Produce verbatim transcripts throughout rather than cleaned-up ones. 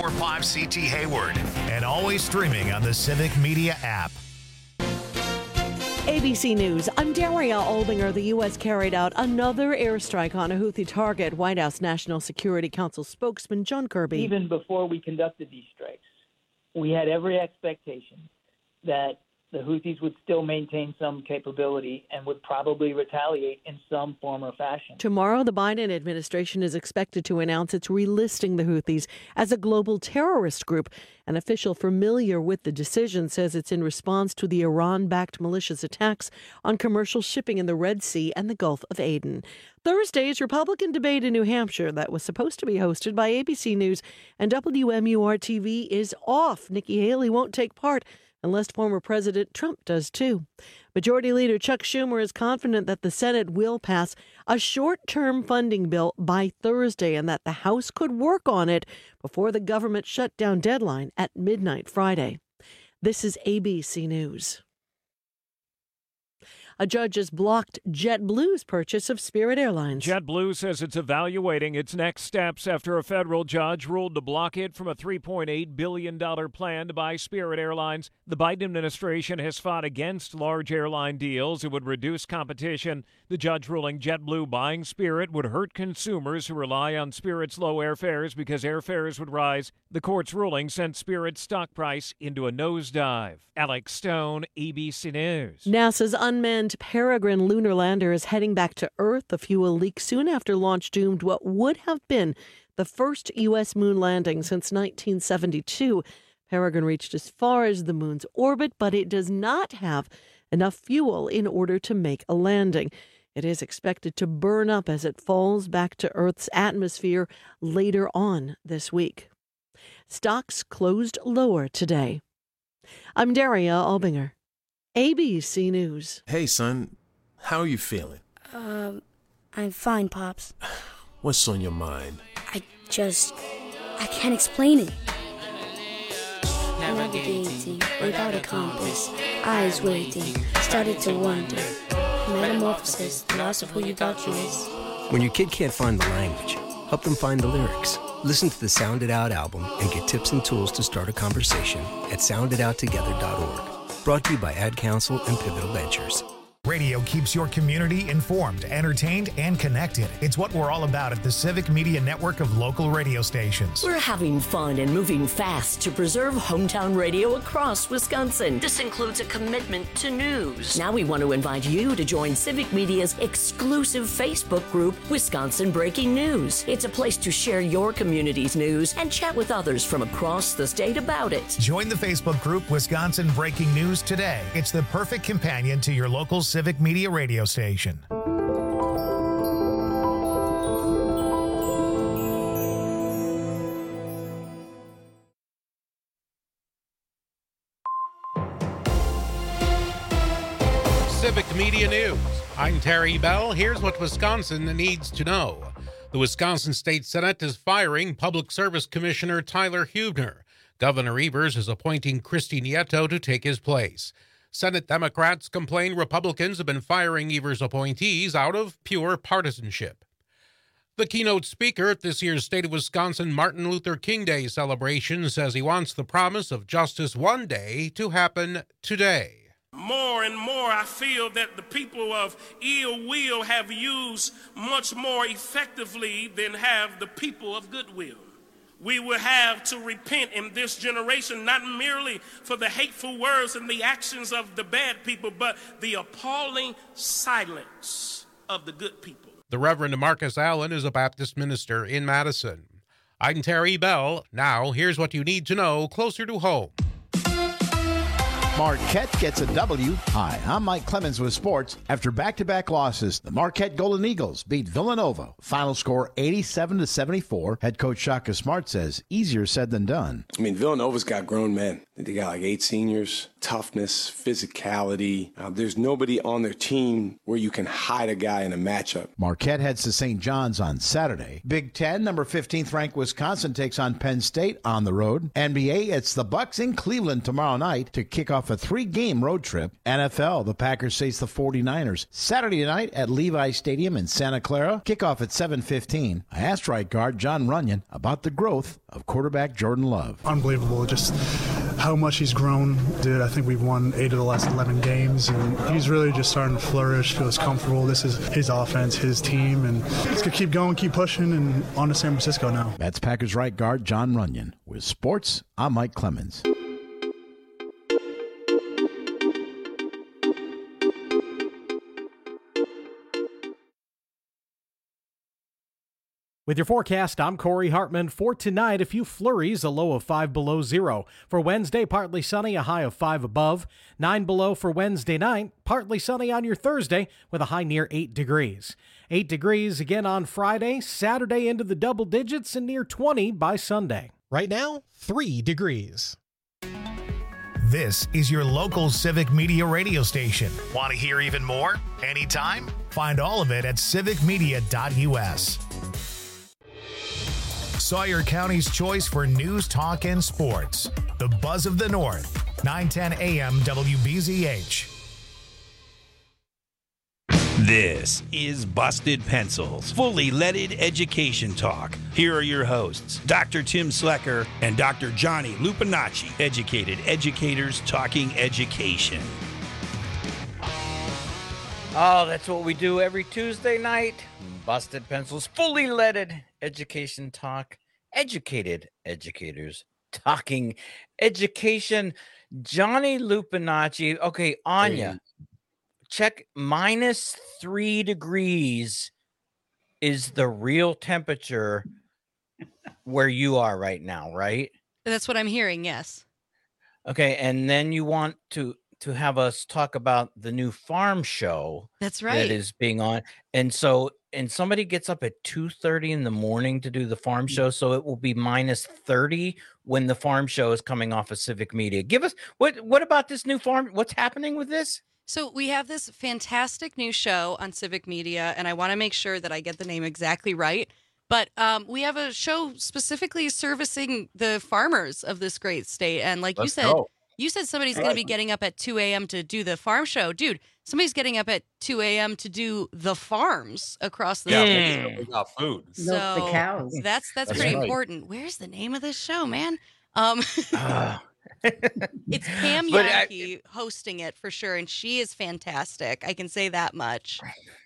four five C T Hayward. And always streaming on the Civic Media app. A B C News, I'm Daria Albinger. The U S carried out another airstrike on a Houthi target. White House National Security Council spokesman John Kirby. Even before we conducted these strikes, we had every expectation that the Houthis would still maintain some capability and would probably retaliate in some form or fashion. Tomorrow, the Biden administration is expected to announce it's relisting the Houthis as a global terrorist group. An official familiar with the decision says it's in response to the Iran-backed militia's attacks on commercial shipping in the Red Sea and the Gulf of Aden. Thursday's Republican debate in New Hampshire that was supposed to be hosted by A B C News and W M U R T V is off. Nikki Haley won't take part unless former President Trump does too. Majority Leader Chuck Schumer is confident that the Senate will pass a short-term funding bill by Thursday and that the House could work on it before the government shutdown deadline at midnight Friday. This is A B C News. A judge has blocked JetBlue's purchase of Spirit Airlines. JetBlue says it's evaluating its next steps after a federal judge ruled to block it from a three point eight billion dollars plan to buy Spirit Airlines. The Biden administration has fought against large airline deals. It would reduce competition. The judge ruling JetBlue buying Spirit would hurt consumers who rely on Spirit's low airfares because airfares would rise. The court's ruling sent Spirit's stock price into a nosedive. Alex Stone, A B C News. NASA's unmanned Peregrine lunar lander is heading back to Earth. The fuel leak soon after launch doomed what would have been the first U S moon landing since nineteen seventy-two. Peregrine reached as far as the moon's orbit, but it does not have enough fuel in order to make a landing. It is expected to burn up as it falls back to Earth's atmosphere later on this week. Stocks closed lower today. I'm Daria Albinger, A B C News. Hey, son. How are you feeling? Um, I'm fine, Pops. What's on your mind? I just... I can't explain it. Navigating without a compass, eyes waiting, started to wonder. Metamorphosis, the loss of who you thought you was. When your kid can't find the language, help them find the lyrics. Listen to the Sound It Out album and get tips and tools to start a conversation at sound it out together dot org. Brought to you by Ad Council and Pivotal Ventures. Radio keeps your community informed, entertained, and connected. It's what we're all about at the Civic Media Network of local radio stations. We're having fun and moving fast to preserve hometown radio across Wisconsin. This includes a commitment to news. Now we want to invite you to join Civic Media's exclusive Facebook group, Wisconsin Breaking News. It's a place to share your community's news and chat with others from across the state about it. Join the Facebook group Wisconsin Breaking News today. It's the perfect companion to your local Civic Media radio station. Civic Media News. I'm Terry Bell. Here's what Wisconsin needs to know. The Wisconsin State Senate is firing Public Service Commissioner Tyler Huebner. Governor Evers is appointing Christy Nieto to take his place. Senate Democrats complain Republicans have been firing Evers' appointees out of pure partisanship. The keynote speaker at this year's State of Wisconsin Martin Luther King Day celebration says he wants the promise of justice one day to happen today. More and more, I feel that the people of ill will have used much more effectively than have the people of goodwill. We will have to repent in this generation, not merely for the hateful words and the actions of the bad people, but the appalling silence of the good people. The Reverend Marcus Allen is a Baptist minister in Madison. I'm Terry Bell. Now, here's what you need to know closer to home. Marquette gets a W. Hi, I'm Mike Clemens with sports. After back-to-back losses, the Marquette Golden Eagles beat Villanova. Final score eighty-seven to seventy-four. Head coach Shaka Smart says easier said than done. I mean, Villanova's got grown men. They got like eight seniors. Toughness, physicality. Uh, there's nobody on their team where you can hide a guy in a matchup. Marquette heads to Saint John's on Saturday. Big Ten, number fifteenth ranked Wisconsin takes on Penn State on the road. N B A, it's the Bucks in Cleveland tomorrow night to kick off off a three-game road trip. N F L, the Packers face the forty-niners. Saturday night at Levi Stadium in Santa Clara. Kickoff at seven fifteen. I asked right guard John Runyon about the growth of quarterback Jordan Love. Unbelievable, just how much he's grown. Dude, I think we've won eight of the last eleven games, and he's really just starting to flourish, feels comfortable. This is his offense, his team, and he's going to keep going, keep pushing, and on to San Francisco now. That's Packers right guard John Runyon. With sports, I'm Mike Clemens. With your forecast, I'm Corey Hartman. For tonight, a few flurries, a low of five below zero. For Wednesday, partly sunny, a high of five above. nine below for Wednesday night, partly sunny on your Thursday with a high near eight degrees. eight degrees again on Friday, Saturday into the double digits and near twenty by Sunday. Right now, three degrees. This is your local Civic Media radio station. Want to hear even more? Anytime? Find all of it at civic media dot u s. Sawyer County's choice for news, talk, and sports. The Buzz of the North, nine ten a m W B Z H. This is Busted Pencils, fully leaded education talk. Here are your hosts, Doctor Tim Slecker and Doctor Johnny Lupinacci, educated educators talking education. Oh, that's what we do every Tuesday night. Busted Pencils, fully leaded education talk, educated educators talking education. Johnny Lupinacci. Okay, Anya, hey. Check minus three degrees is the real temperature where you are right now, right? That's what I'm hearing, yes. Okay, and then you want to to have us talk about the new farm show. That's right. That is being on. And so and somebody gets up at two thirty in the morning to do the farm show, so it will be minus thirty when the farm show is coming off of Civic Media. Give us what what about this new farm? What's happening with this? So we have this fantastic new show on Civic Media, and I want to make sure that I get the name exactly right. But um, we have a show specifically servicing the farmers of this great state. And like Let's you said, go. you said somebody's going to be getting up at two a m to do the farm show. Dude, somebody's getting up at two a m to do the farms across the yeah, state. We got food. So the cows. That's, that's, that's pretty right. important. Where's the name of this show, man? Um uh. It's Pam Yankee I, hosting it for sure, and she is fantastic. I can say that much.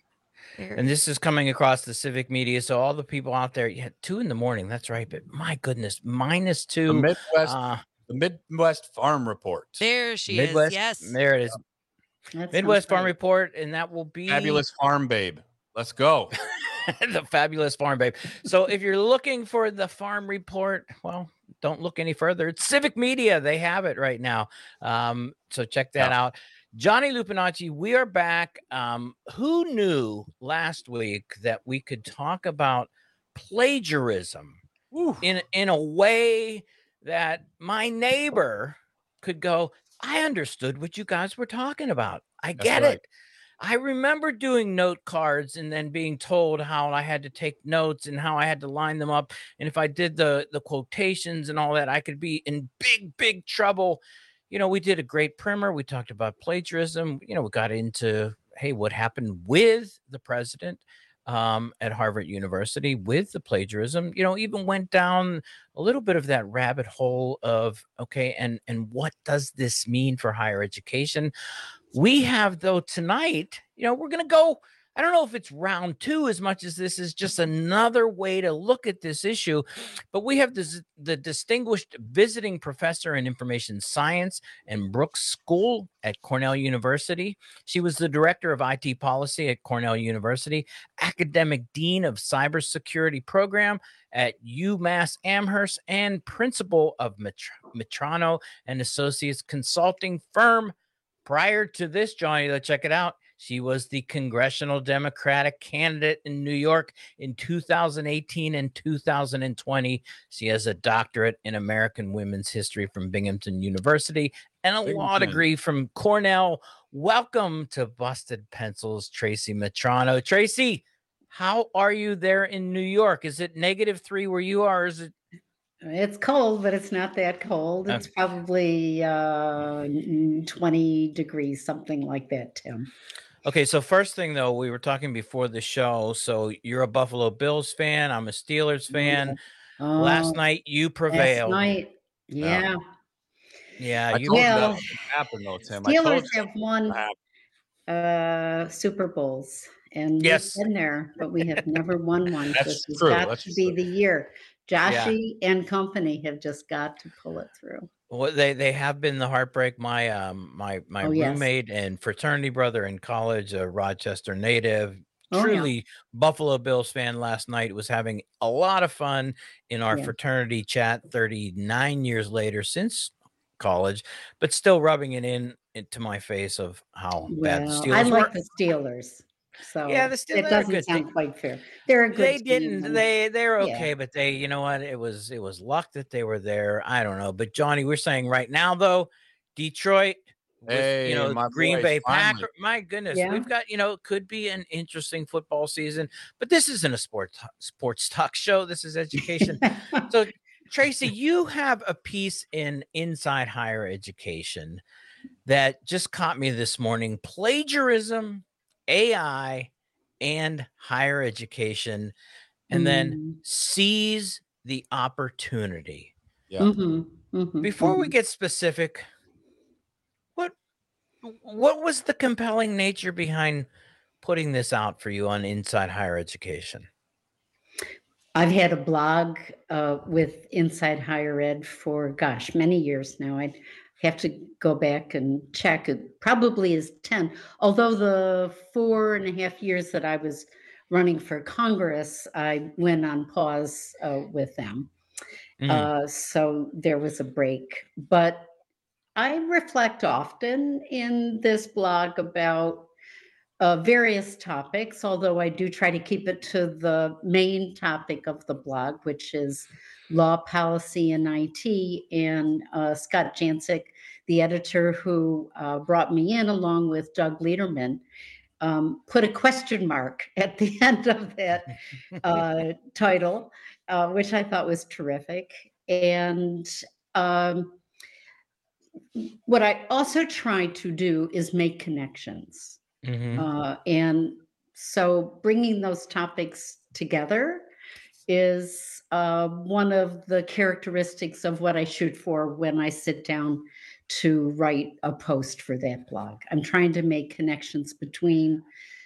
And this is coming across the Civic Media, so all the people out there, yeah, two in the morning. That's right, but my goodness, minus two. The Midwest, uh, the Midwest Farm Report. There she Midwest, is. Yes, there it is. That Midwest Farm great. Report, and that will be Fabulous Farm Babe. Let's go. The Fabulous Farm Babe. So if you're looking for the Farm Report, well, don't look any further. It's Civic Media. They have it right now. Um, so check that yeah. out. Johnny Lupinacci, we are back. Um, who knew last week that we could talk about plagiarism Ooh. in in a way that my neighbor could go, I understood what you guys were talking about. I That's get right. it. I remember doing note cards and then being told how I had to take notes and how I had to line them up. And if I did the, the quotations and all that, I could be in big, big trouble. You know, we did a great primer. We talked about plagiarism. You know, we got into, hey, what happened with the president um, at Harvard University with the plagiarism, you know, even went down a little bit of that rabbit hole of, okay, and, and what does this mean for higher education? We have, though, tonight, you know, we're going to go, I don't know if it's round two as much as this is just another way to look at this issue, but we have this, the distinguished visiting professor in information science and Brooks School at Cornell University. She was the director of I T policy at Cornell University, academic dean of cybersecurity program at UMass Amherst, and principal of Metrano and Associates consulting firm. Prior to this, Johnny, let's check it out. She was the congressional Democratic candidate in New York in two thousand eighteen and two thousand twenty. She has a doctorate in American women's history from Binghamton University and a Binghamton. law degree from Cornell. Welcome to Busted Pencils, Tracy Metrano. Tracy, how are you there in New York? Is it negative three where you are? Or is it It's cold, but it's not that cold. It's probably uh, twenty degrees, something like that, Tim. Okay, so first thing though, we were talking before the show. So you're a Buffalo Bills fan. I'm a Steelers fan. Oh, Last night you prevailed. Last night, yeah. Yeah, I you told you Well, that was gonna happen though, Tim. I told Steelers you have won uh, Super Bowls, and Yes. we've been there, but we have never won one. That's This has true, got that's to be the year. Yeah. Joshy and company have just got to pull it through. Well, they they have been the heartbreak. My um my my Oh, yes. roommate and fraternity brother in college, a Rochester native, Oh, yeah. truly Buffalo Bills fan, last night was having a lot of fun in our Yeah. fraternity chat thirty-nine years later since college, but still rubbing it in into my face of how bad the Well, Steelers I were. like the Steelers, so Yeah, the Steelers it are doesn't good. sound quite fair. They're a good They team, didn't. and- They they're yeah. okay, but they, you know what? It was it was luck that they were there. I don't know. But Johnny, we're saying right now though, Detroit, with, Hey, you know, my Green boys, Bay finally. Packers. My goodness, Yeah. we've got, you know, it could be an interesting football season. But this isn't a sports sports talk show. This is education. So Tracy, you have a piece in Inside Higher Education that just caught me this morning: plagiarism, A I, and higher education, and then Mm. seize the opportunity. Yeah. Mhm, mhm, Before we mhm. get specific, what what was the compelling nature behind putting this out for you on Inside Higher Education? I've had a blog uh, with Inside Higher Ed for, gosh, many years now. I'd have to go back and check. It probably is ten. Although the four and a half years that I was running for Congress, I went on pause uh, with them. Mm. Uh, so there was a break. But I reflect often in this blog about uh, various topics, although I do try to keep it to the main topic of the blog, which is law, policy, and I T. And uh, Scott Jancic, the editor who uh, brought me in along with Doug Lederman, um, put a question mark at the end of that uh, title, uh, which I thought was terrific. And um, what I also try to do is make connections. Mhm. Uh, and so bringing those topics together is uh, one of the characteristics of what I shoot for when I sit down to write a post for that blog. I'm trying to make connections between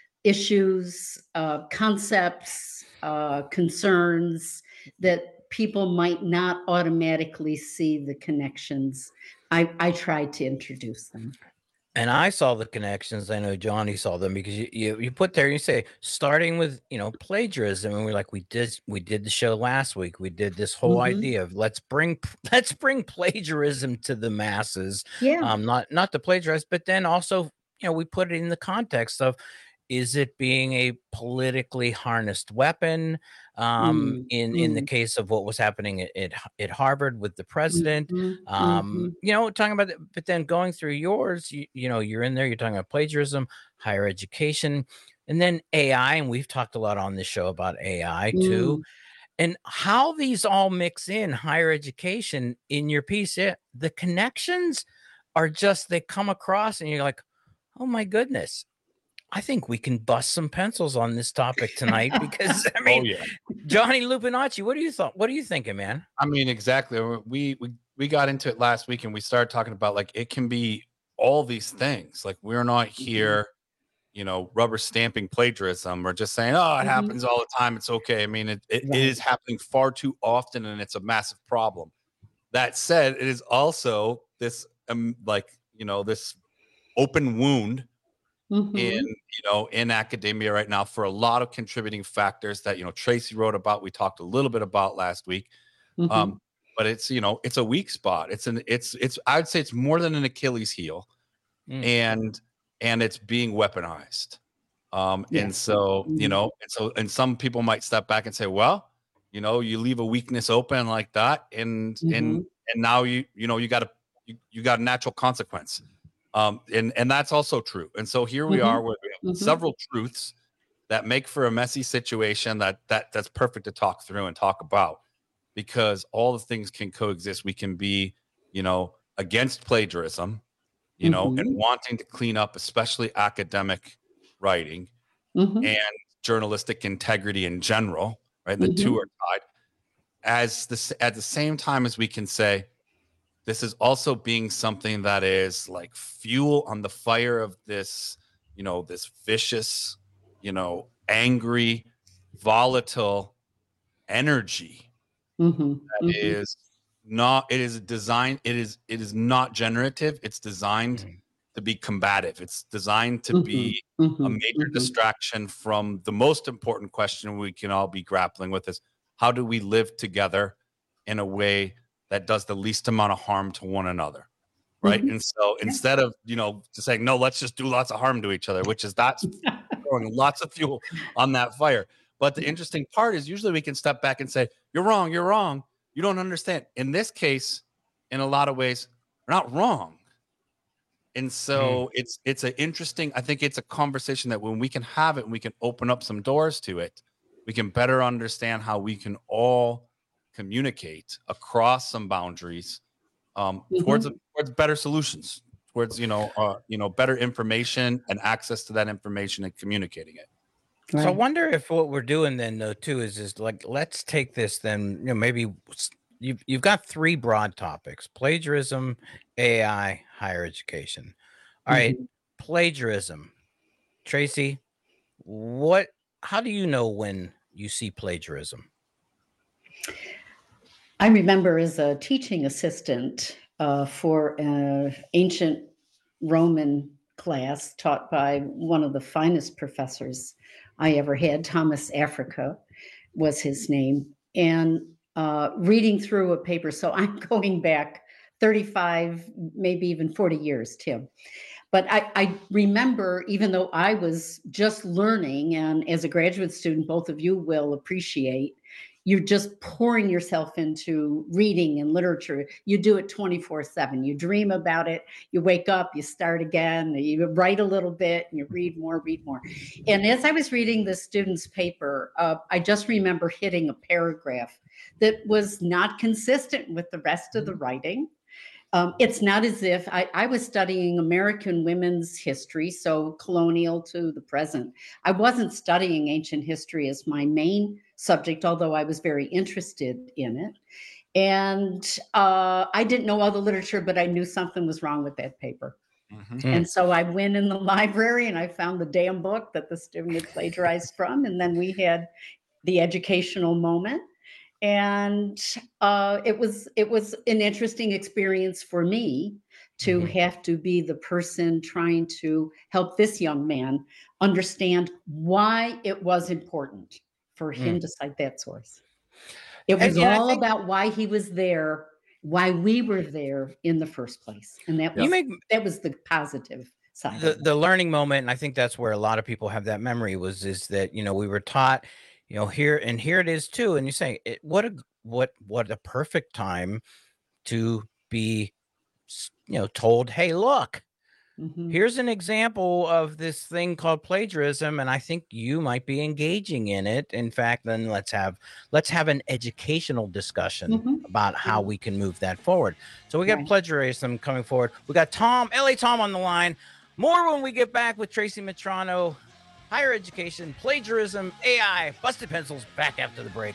issues, uh, concepts, uh, concerns that people might not automatically see the connections. I, I try to introduce them. And I saw the connections. I know Johnny saw them because you, you you put there, you say starting with, you know, plagiarism, and we're like, we did we did the show last week. We did this whole Mhm. idea of let's bring let's bring plagiarism to the masses. Yeah. Um, not not to plagiarize, but then also, you know, we put it in the context of, is it being a politically harnessed weapon? Um, Mm, in in the mm. case of what was happening at at, at Harvard with the president. Mhm, Um, mhm. you know, talking about it, but then going through yours, you, you know, you're in there, you're talking about plagiarism, higher education, and then A I. And we've talked a lot on this show about A I too, Mm. and how these all mix in higher education in your piece. It, the connections are just, they come across and you're like, oh my goodness, I think we can bust some pencils on this topic tonight because I mean, Oh, yeah. Johnny Lupinacci, what do you thought? What are you thinking, man? I mean, exactly. We we we got into it last week and we started talking about like it can be all these things. Like we're not here, you know, rubber stamping plagiarism or just saying, oh, it Mhm. happens all the time. It's okay. I mean, it, it, Right. it is happening far too often and it's a massive problem. That said, it is also this um like, you know, this open wound Mhm. in you know in academia right now for a lot of contributing factors that you know Tracy wrote about, we talked a little bit about last week. Mhm. Um but it's you know it's a weak spot. It's an it's it's I'd say it's more than an Achilles heel, Mm. and and it's being weaponized. Um and Yes. so you Mhm. know and so and some people might step back and say, well, you know you leave a weakness open like that and and Mhm. and now you you know you got a you, you got a natural consequence. Um, and and that's also true. And so here we Mhm. are, where we have Mhm. several truths that make for a messy situation that that that's perfect to talk through and talk about. because all the things can coexist. We can be, you know, against plagiarism, you know, Mhm. and wanting to clean up, especially academic writing Mhm. and journalistic integrity in general, right? The two Mhm. are tied. As this, at the same time as we can say, this is also being something that is like fuel on the fire of this, you know, this vicious, you know, angry, volatile energy Mhm. that Mhm. is not, it is designed, it is, it is not generative. It's designed to be combative. It's designed to Mhm. be Mhm. a major Mhm. distraction from the most important question we can all be grappling with is how do we live together in a way that does the least amount of harm to one another, right? Mhm. And so instead of, you know, just saying, no, let's just do lots of harm to each other, which is that's throwing lots of fuel on that fire. But the interesting part is usually we can step back and say, you're wrong, you're wrong. You don't understand. In this case, in a lot of ways, we're not wrong. And so it's it's an interesting, I think it's a conversation that when we can have it and we can open up some doors to it, we can better understand how we can all communicate across some boundaries um, towards Mhm. towards better solutions, towards you know uh, you know better information and access to that information and communicating it. So I Right. wonder if what we're doing then though too is is like let's take this then you know maybe s- you've you've got three broad topics: plagiarism, A I, higher education. All right, Mhm. plagiarism. Tracy, what how do you know when you see plagiarism? I remember as a teaching assistant uh, for an ancient Roman class taught by one of the finest professors I ever had, Thomas Africa was his name, and uh, reading through a paper. So I'm going back thirty-five, maybe even forty years, Tim. But I, I remember, even though I was just learning, and as a graduate student, both of you will appreciate, you're just pouring yourself into reading and literature. You do it twenty-four seven. You dream about it. You wake up, you start again, you write a little bit, and you read more, read more. And as I was reading the student's paper, uh, I just remember hitting a paragraph that was not consistent with the rest of the writing. Um, it's not as if I, I was studying American women's history, so colonial to the present. I wasn't studying ancient history as my main subject, although I was very interested in it. And uh, I didn't know all the literature, but I knew something was wrong with that paper. And so I went in the library and I found the damn book that the student had plagiarized from. And then we had the educational moment. And uh, it was it was an interesting experience for me to Mhm. have to be the person trying to help this young man understand why it was important for him Mm. to cite that source. It And, was and I all think about why he was there, why we were there in the first place, and that you was make that was the positive side the of it. the learning moment, and I think that's where a lot of people have that memory was is that you know we were taught, you know here and here it is too, and you say it, what a what what a perfect time to be s- you know told, hey, look, Mhm. here's an example of this thing called plagiarism, and I think you might be engaging in it. In fact, then let's have let's have an educational discussion Mhm. about how Yeah. we can move that forward. So we got Right. plagiarism coming forward. We got Tom, L A Tom on the line. More when we get back with Tracy Metrano, higher education, plagiarism, A I, busted pencils. Back after the break.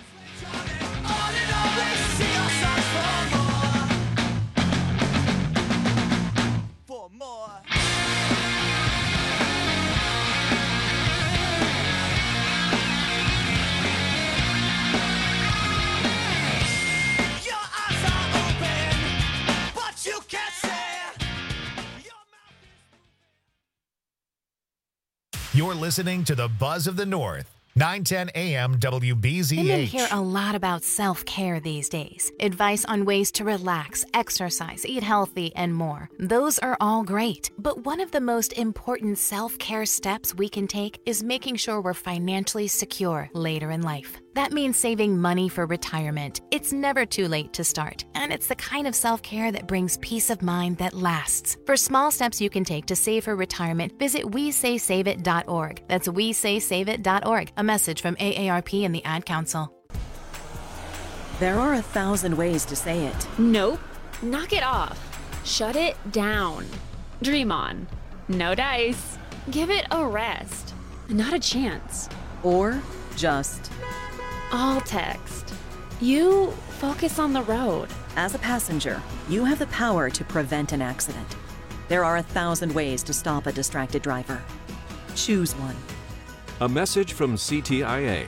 You're listening to the Buzz of the North, nine ten A M W B Z H. Women hear a lot about self-care these days. Advice on ways to relax, exercise, eat healthy, and more. Those are all great. But one of the most important self-care steps we can take is making sure we're financially secure later in life. That means saving money for retirement. It's never too late to start, and it's the kind of self-care that brings peace of mind that lasts. For small steps you can take to save for retirement, visit we say save it dot org. That's we say save it dot org. A message from A A R P and the Ad Council. There are a thousand ways to say it. Nope. Knock it off. Shut it down. Dream on. No dice. Give it a rest. Not a chance. Or just all text. You focus on the road. As a passenger, you have the power to prevent an accident. There are a thousand ways to stop a distracted driver. Choose one. A message from C T I A.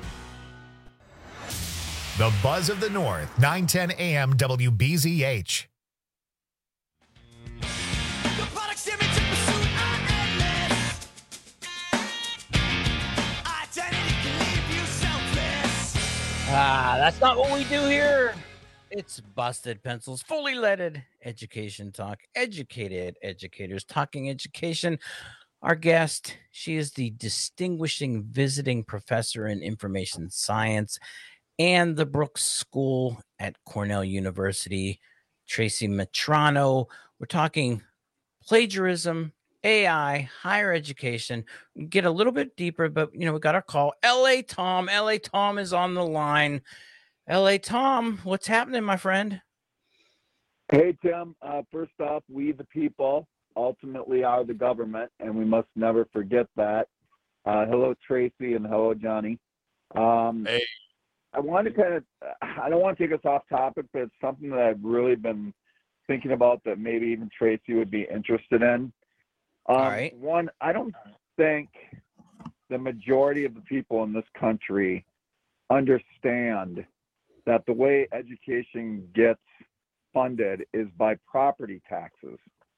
The Buzz of the North, nine ten A M W B Z H. Ah, that's not what we do here. It's Busted Pencils, fully leaded education talk, educated educators talking education. Our guest, she is the distinguishing visiting professor in information science and the Brooks School at Cornell University, Tracy Metrano. We're talking plagiarism, A I, higher education. We get a little bit deeper, but you know, we got our call. L A Tom, L A Tom is on the line. L A Tom, what's happening, my friend? Hey, Tim. Uh, first off, we the people ultimately are the government, and we must never forget that. Uh, hello, Tracy, and hello, Johnny. Um, hey. I want to kind of, I don't want to take us off topic, but it's something that I've really been thinking about that maybe even Tracy would be interested in. Um, All right. One, I don't think the majority of the people in this country understand that the way education gets funded is by property taxes.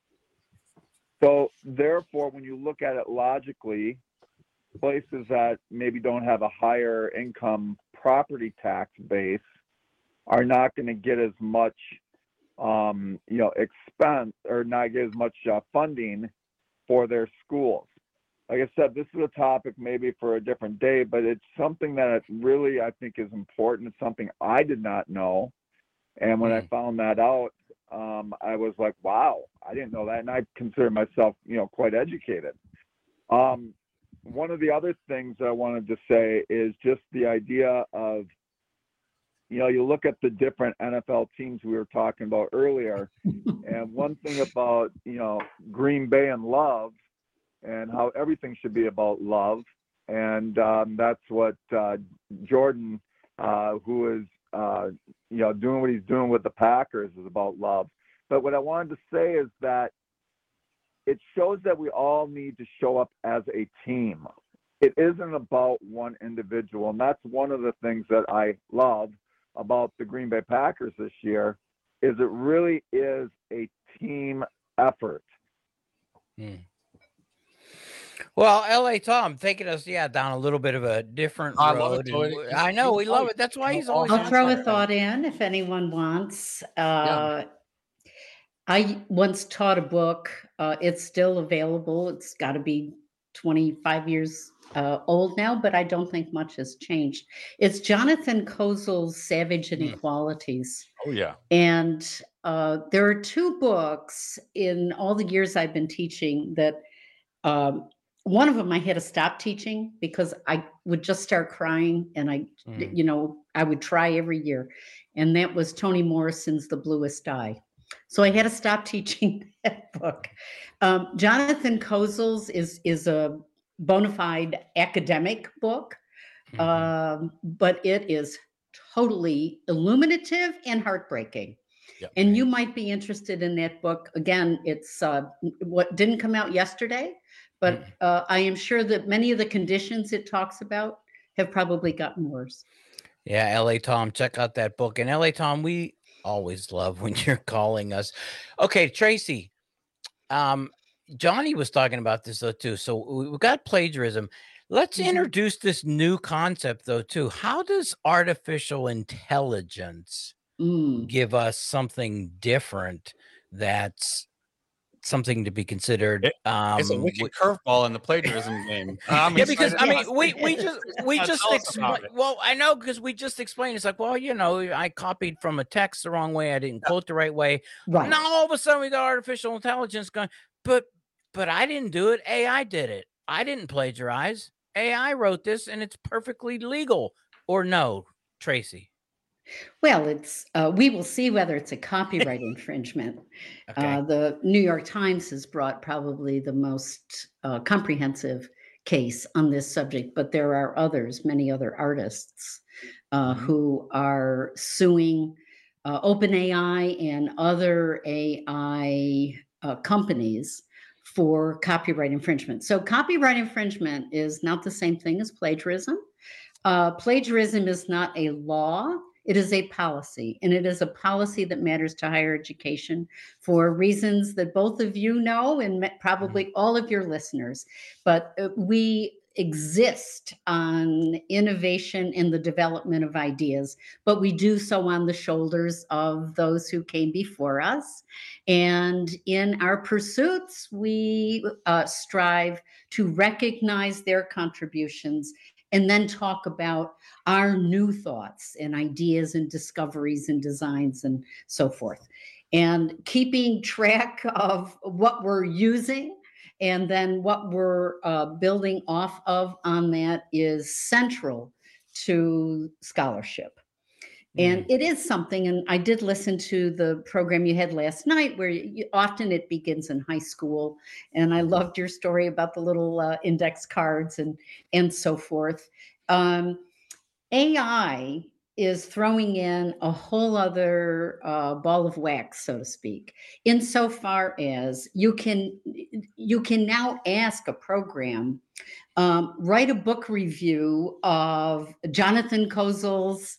So therefore, when you look at it logically, places that maybe don't have a higher income property tax base are not going to get as much, um, you know, expense or not get as much uh, funding for their schools. Like I said, this is a topic maybe for a different day, but it's something that really I think is important. It's something I did not know. And when mm. I found that out, um, I was like, wow, I didn't know that. And I consider myself, you know, quite educated. Um, one of the other things I wanted to say is just the idea of, you know, you look at the different N F L teams we were talking about earlier, and one thing about, you know, Green Bay and love, and how everything should be about love. And um, that's what uh, Jordan, uh, who is, uh, you know, doing what he's doing with the Packers is about love. But what I wanted to say is that it shows that we all need to show up as a team. It isn't about one individual. And that's one of the things that I love about the Green Bay Packers this year, is it really is a team effort. Hmm. Well, L A Tom taking us, yeah, down a little bit of a different I road. love it, Tony. And I know we love it. That's why he's always. I'll throw a answering. thought in if anyone wants. Uh, I once taught a book. Uh, it's still available. It's got to be twenty-five years uh, old now, but I don't think much has changed. It's Jonathan Kozol's Savage Inequalities. Oh, yeah. And uh, there are two books in all the years I've been teaching that um, one of them I had to stop teaching because I would just start crying, and I, mm. you know, I would try every year. And that was Toni Morrison's The Bluest Eye. So I had to stop teaching that book. Um, Jonathan Kozol's is, is a bona fide academic book, mm-hmm. um, but it is totally illuminative and heartbreaking. Yep. And you might be interested in that book. Again, it's uh, what didn't come out yesterday, but mm-hmm. uh, I am sure that many of the conditions it talks about have probably gotten worse. Yeah, L A Tom, check out that book. And L A Tom, we always love when you're calling us. Okay, Tracy, um, Johnny was talking about this though too. So we've got plagiarism. Let's mm-hmm. introduce this new concept though too. How does artificial intelligence mm. give us something different that's something to be considered? Um, it's a wicked curveball in the plagiarism game. Um, yeah, because I mean, we we just we just explained. Well, I know because we just explained. It's like, well, you know, I copied from a text the wrong way. I didn't quote the right way. Right. Now all of a sudden we got artificial intelligence going, but but I didn't do it. A I did it. I didn't plagiarize. A I wrote this, and it's perfectly legal. Or no, Tracy? Well, it's uh, we will see whether it's a copyright infringement. Okay. Uh, the New York Times has brought probably the most uh, comprehensive case on this subject, but there are others, many other artists uh, Mm-hmm. who are suing uh, OpenAI and other A I uh, companies for copyright infringement. So copyright infringement is not the same thing as plagiarism. Uh, plagiarism is not a law. It is a policy, and it is a policy that matters to higher education for reasons that both of you know and ma- probably all of your listeners. But uh, we exist on innovation and the development of ideas, but we do so on the shoulders of those who came before us. And in our pursuits, we uh, strive to recognize their contributions and then talk about our new thoughts and ideas and discoveries and designs and so forth. And keeping track of what we're using and then what we're uh, building off of on that is central to scholarship. And it is something, and I did listen to the program you had last night where you, often it begins in high school. And I loved your story about the little uh, index cards and, and so forth. Um, A I is throwing in a whole other uh, ball of wax, so to speak, insofar as you can you can now ask a program, um, write a book review of Jonathan Kozol's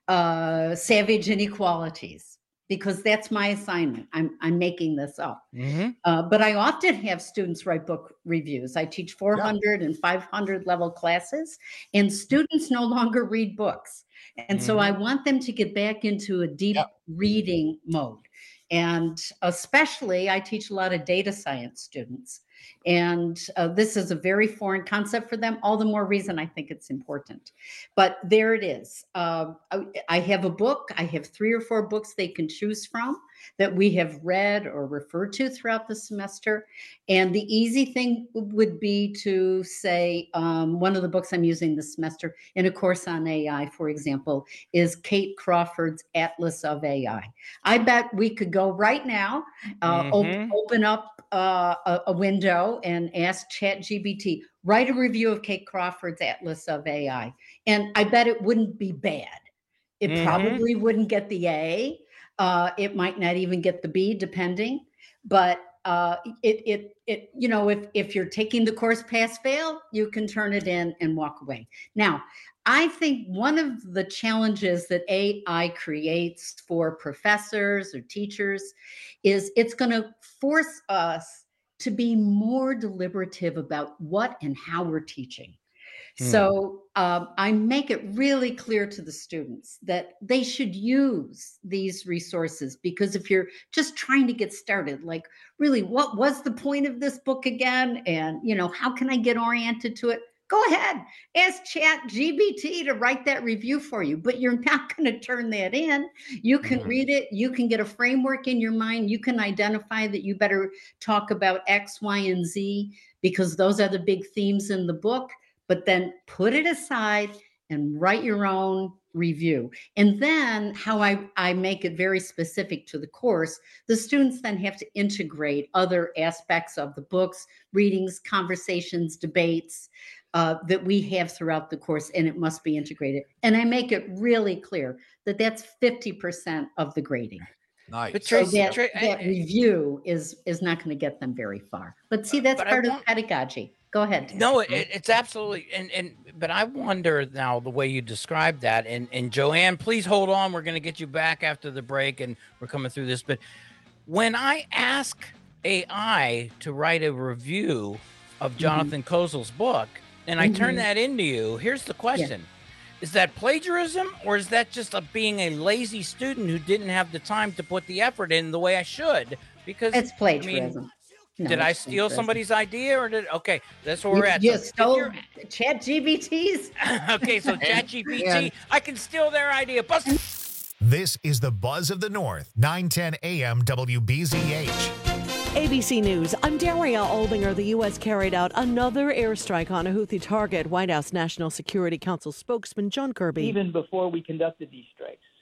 uh, Savage Inequalities, because that's my assignment. I'm I'm making this up. Mm-hmm. Uh, but I often have students write book reviews. I teach four hundred and five hundred level classes, and students no longer read books. And so I want them to get back into a deep reading mode. And especially, I teach a lot of data science students. And uh, this is a very foreign concept for them, all the more reason I think it's important. But there it is. Uh, I, I have a book. I have three or four books they can choose from that we have read or referred to throughout the semester. And the easy thing would be to say, um, one of the books I'm using this semester in a course on A I, for example, is Kate Crawford's Atlas of A I. I bet we could go right now, uh, Mhm. op- open up uh, a, a window and ask ChatGPT, write a review of Kate Crawford's Atlas of A I. And I bet it wouldn't be bad. It Mhm. probably wouldn't get the A. Uh, it might not even get the B, depending. But uh, it, it, it, you know, if if you're taking the course pass fail, you can turn it in and walk away. Now, I think one of the challenges that A I creates for professors or teachers is it's going to force us to be more deliberative about what and how we're teaching. Hmm. So um, I make it really clear to the students that they should use these resources, because if you're just trying to get started, like, really, what was the point of this book again? And, you know, how can I get oriented to it? Go ahead, ask ChatGPT to write that review for you, but you're not going to turn that in. You can Mhm. read it. You can get a framework in your mind. You can identify that you better talk about X, Y, and Z, because those are the big themes in the book. But then put it aside and write your own review. And then how I, I make it very specific to the course, the students then have to integrate other aspects of the books, readings, conversations, debates uh, that we have throughout the course, and it must be integrated. And I make it really clear that that's fifty percent of the grading. Nice. But So Tracy, that, Tra- that review is, is not going to get them very far. But see, that's But I part of want- pedagogy. Go ahead. No, it, it's absolutely, and and but I wonder now the way you described that, and and Joanne, please hold on. We're going to get you back after the break, and we're coming through this. But when I ask A I to write a review of Jonathan Kozol's book, and I turn Mhm. that into you, here's the question: Is that plagiarism, or is that just a, being a lazy student who didn't have the time to put the effort in the way I should? Because It's I plagiarism. mean, No, did I it's steal plagiarism. somebody's idea, or did okay? That's where we're at. You So if stole you're- ChatGPT's. okay, so ChatGPT, and- I can steal their idea. Bust. This is the Buzz of the North, nine ten A M W B Z H. A B C News. I'm Daria Olbinger. The U S carried out another airstrike on a Houthi target. White House National Security Council spokesman John Kirby. Even before we conducted these strikes,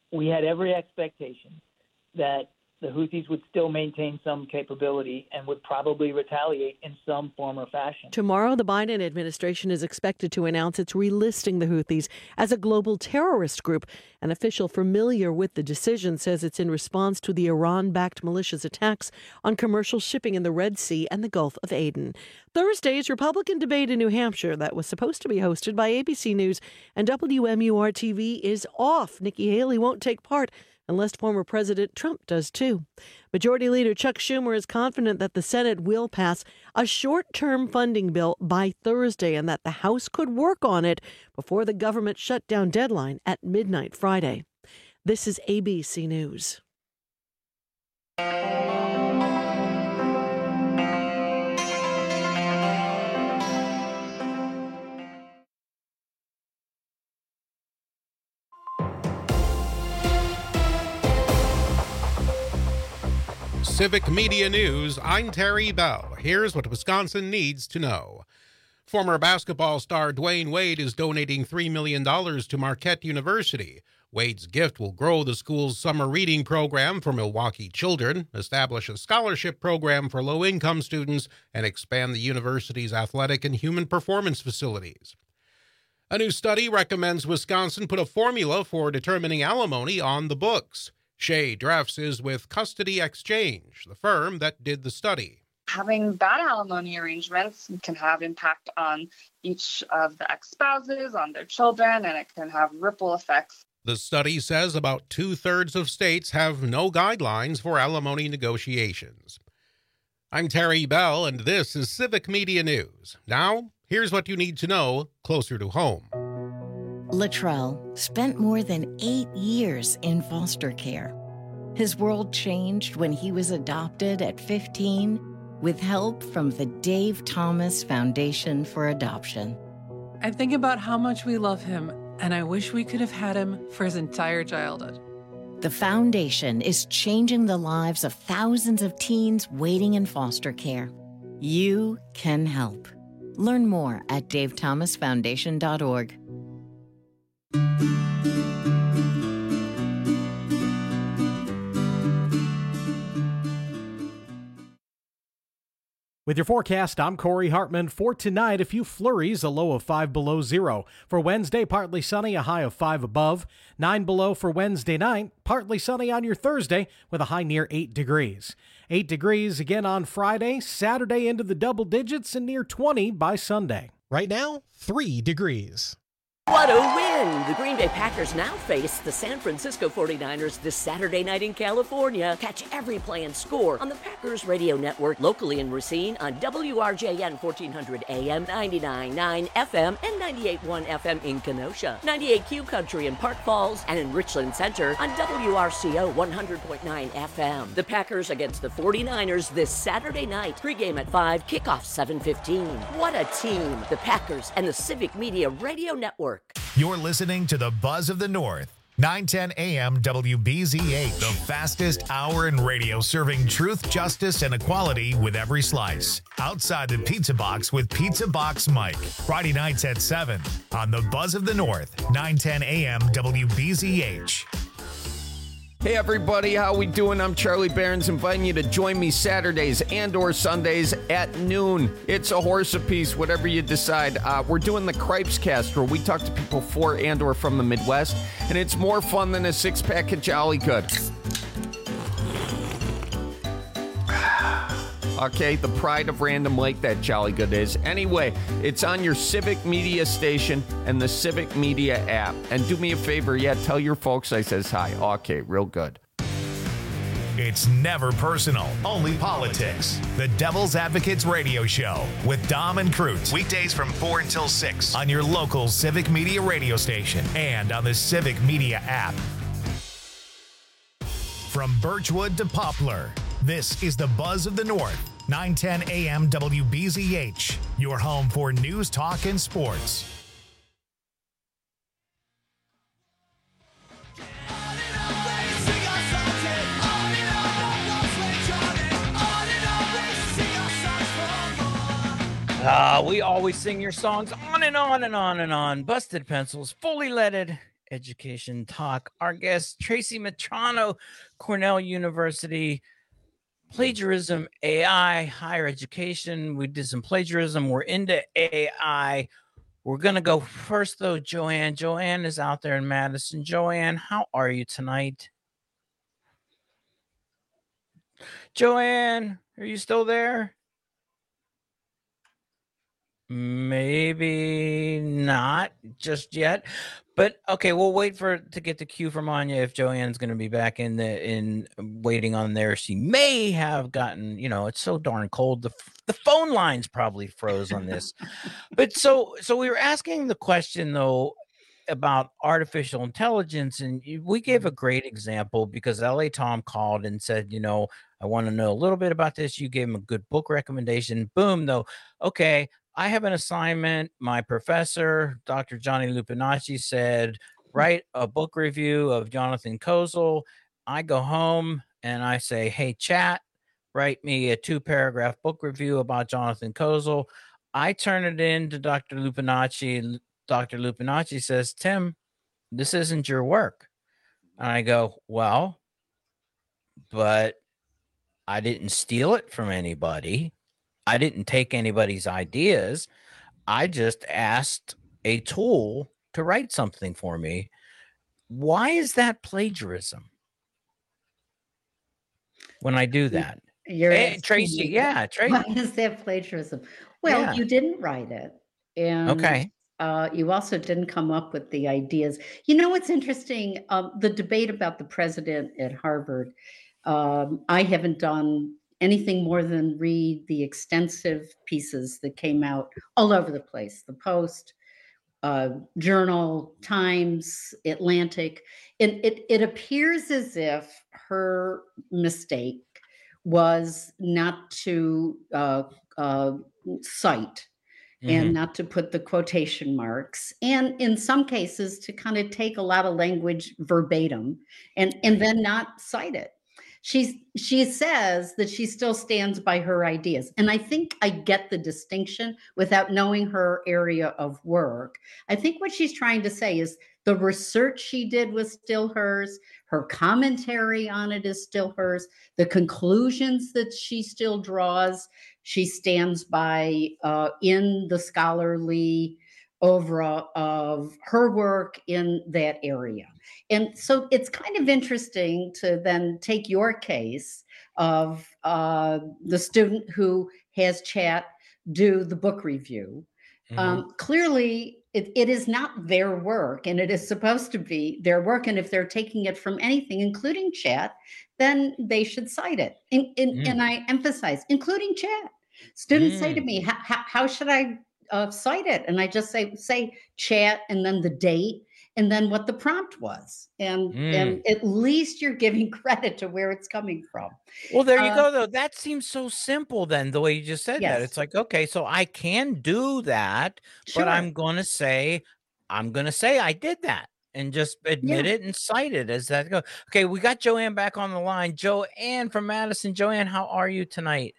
we had every expectation that the Houthis would still maintain some capability and would probably retaliate in some form or fashion. Tomorrow, the Biden administration is expected to announce it's relisting the Houthis as a global terrorist group. An official familiar with the decision says it's in response to the Iran-backed militia's attacks on commercial shipping in the Red Sea and the Gulf of Aden. Thursday's Republican debate in New Hampshire that was supposed to be hosted by A B C News and W M U R T V is off. Nikki Haley won't take part unless former President Trump does too. Majority Leader Chuck Schumer is confident that the Senate will pass a short-term funding bill by Thursday and that the House could work on it before the government shutdown deadline at midnight Friday. This is A B C News. Civic Media News, I'm Terry Bell. Here's what Wisconsin needs to know. Former basketball star Dwayne Wade is donating three million dollars to Marquette University. Wade's gift will grow the school's summer reading program for Milwaukee children, establish a scholarship program for low-income students, and expand the university's athletic and human performance facilities. A new study recommends Wisconsin put a formula for determining alimony on the books. Shay Dreffs is with Custody Exchange, the firm that did the study. Having bad alimony arrangements can have impact on each of the ex-spouses, on their children, and it can have ripple effects. The study says about two-thirds of states have no guidelines for alimony negotiations. I'm Terry Bell, and this is Civic Media News. Now, here's what you need to know closer to home. Latrell spent more than eight years in foster care. His world changed when he was adopted at fifteen with help from the Dave Thomas Foundation for Adoption. I think about how much we love him, and I wish we could have had him for his entire childhood. The foundation is changing the lives of thousands of teens waiting in foster care. You can help. Learn more at dave thomas foundation dot org. With your forecast, I'm Corey Hartman. For tonight, a few flurries, a low of five below zero. For Wednesday, partly sunny, a high of five above. Nine below for Wednesday night, partly sunny on your Thursday with a high near eight degrees. Eight degrees again on Friday, Saturday into the double digits and near twenty by Sunday. Right now, three degrees. What a win! The Green Bay Packers now face the San Francisco forty-niners this Saturday night in California. Catch every play and score on the Packers Radio Network, locally in Racine on W R J N fourteen hundred A M, ninety-nine point nine F M, and ninety-eight point one F M in Kenosha, ninety-eight Q Country in Park Falls, and in Richland Center on W R C O one hundred point nine F M. The Packers against the forty-niners this Saturday night. Pregame at five, kickoff seven fifteen. What a team! The Packers and the Civic Media Radio Network. You're listening to the Buzz of the North. nine ten A M W B Z H, the fastest hour in radio serving truth, justice, and equality with every slice. Outside the pizza box with Pizza Box Mike. Friday nights at seven on the Buzz of the North, nine ten A M W B Z H. Hey everybody, how we doing? I'm Charlie Barons, inviting you to join me Saturdays and or Sundays at noon. It's a horse apiece, whatever you decide. Uh, we're doing the Cripes Cast, where we talk to people for and or from the Midwest, and it's more fun than a six-pack of Jolly Good. Okay, the pride of Random Lake, that Jolly Good is. Anyway, it's on your Civic Media station and the Civic Media app. And do me a favor, yeah, tell your folks I says hi. Okay, real good. It's never personal, only politics. The Devil's Advocates Radio Show with Dom and Cruz. Weekdays from four until six on your local Civic Media radio station and on the Civic Media app. From Birchwood to Poplar, this is the Buzz of the North, nine ten A M W B Z H, your home for news, talk, and sports. Uh, we always sing your songs on and on and on and on. Busted Pencils, fully leaded Education Talk. Our guest, Tracy Matrano, Cornell University. Plagiarism, A I, higher education. We did some plagiarism. We're into A I. We're going to go first, though, Joanne. Joanne is out there in Madison. Joanne, how are you tonight? Joanne, are you still there? Maybe not just yet, but okay, we'll wait for to get the cue from Anya if Joanne's going to be back in the in waiting on there. She may have gotten, you know, it's so darn cold. The the phone lines probably froze on this. But so so we were asking the question though about artificial intelligence, and we gave a great example because L A Tom called and said, you know, I want to know a little bit about this. You gave him a good book recommendation. Boom, though. Okay. I have an assignment. My professor, Doctor Johnny Lupinacci, said, write a book review of Jonathan Kozol. I go home and I say, hey, chat, write me a two paragraph book review about Jonathan Kozol. I turn it in to Doctor Lupinacci. Doctor Lupinacci says, Tim, this isn't your work. And I go, well, but I didn't steal it from anybody. I didn't take anybody's ideas. I just asked a tool to write something for me. Why is that plagiarism when I do that? You're hey, Tracy, me, yeah, Tracy. Why is that plagiarism? Well, yeah. you didn't write it. And okay. Uh, you also didn't come up with the ideas. You know what's interesting? Um, the debate about the president at Harvard. Um, I haven't done anything more than read the extensive pieces that came out all over the place. The Post, uh, Journal, Times, Atlantic. And it, it appears as if her mistake was not to uh, uh, cite mm-hmm. and not to put the quotation marks. And in some cases, to kind of take a lot of language verbatim and, and then not cite it. She's, she says that she still stands by her ideas. And I think I get the distinction without knowing her area of work. I think what she's trying to say is the research she did was still hers. Her commentary on it is still hers. The conclusions that she still draws, she stands by uh, in the scholarly overall of her work in that area. And so it's kind of interesting to then take your case of uh, the student who has chat do the book review. Mm-hmm. Um, clearly, it, it is not their work, and it is supposed to be their work. And if they're taking it from anything, including chat, then they should cite it. And, and, mm. and I emphasize, including chat. Students mm. say to me, how, how should I uh, cite it? And I just say, say chat and then the date and then what the prompt was. And, mm. and at least you're giving credit to where it's coming from. Well, there you uh, go, though. That seems so simple then, the way you just said yes. that. It's like, okay, so I can do that, sure. but I'm going to say, I'm going to say I did that and just admit yeah. it and cite it as that go. Okay, we got Joanne back on the line. Joanne from Madison. Joanne, how are you tonight?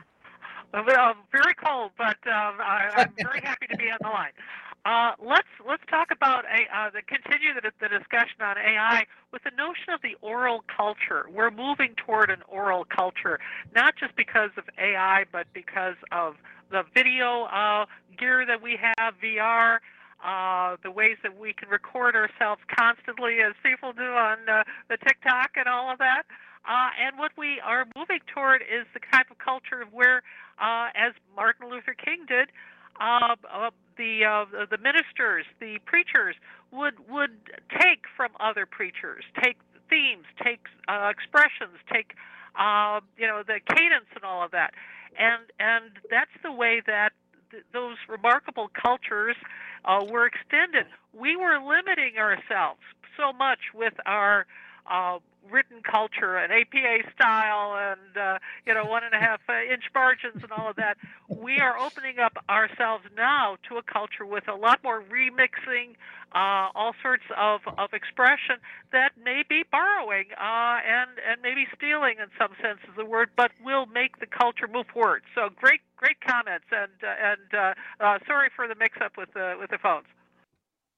Well, very cold, but um, I, I'm very happy to be on the line. Uh, let's let's talk about a, uh, the continue the, the discussion on A I with the notion of the oral culture. We're moving toward an oral culture, not just because of A I, but because of the video uh, gear that we have, V R, uh, the ways that we can record ourselves constantly, as people do on uh, the TikTok and all of that. Uh, and what we are moving toward is the type of culture where, uh, as Martin Luther King did, uh, uh, the uh, the ministers, the preachers would would take from other preachers, take themes, take uh, expressions, take uh, you know the cadence and all of that, and and that's the way that th- those remarkable cultures uh, were extended. We were limiting ourselves so much with our uh, written culture and A P A style and uh, you know one and a half uh, inch margins and all of that. We are opening up ourselves now to a culture with a lot more remixing, uh, all sorts of, of expression that may be borrowing uh, and and maybe stealing in some sense of the word, but will make the culture move forward. So great great comments and uh, and uh, uh, sorry for the mix up with the with the phones.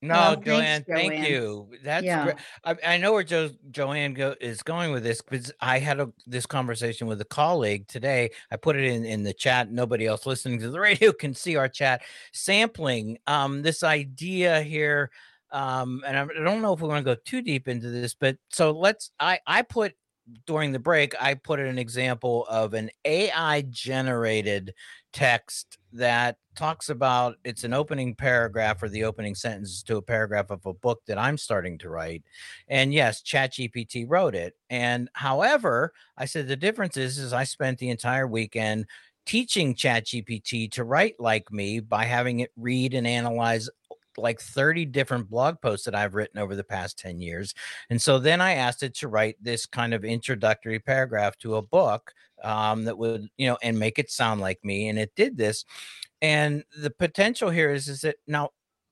No, Well, Joanne, thanks, thank Joanne. you. That's Yeah. great. I, I know where jo- Joanne go, is going with this because I had a, this conversation with a colleague today. I put it in, in the chat. Nobody else listening to the radio can see our chat sampling. Um, this idea here, um, and I, I don't know if we want to go too deep into this, but so let's. I I put during the break. I put an example of an A I generated text that talks about it's an opening paragraph or the opening sentences to a paragraph of a book that I'm starting to write. And yes, ChatGPT wrote it. And however, I said the difference is, is I spent the entire weekend teaching ChatGPT to write like me by having it read and analyze like thirty different blog posts that I've written over the past ten years. And so then I asked it to write this kind of introductory paragraph to a book um, that would, you know, and make it sound like me. And it did this. And the potential here is, is that now,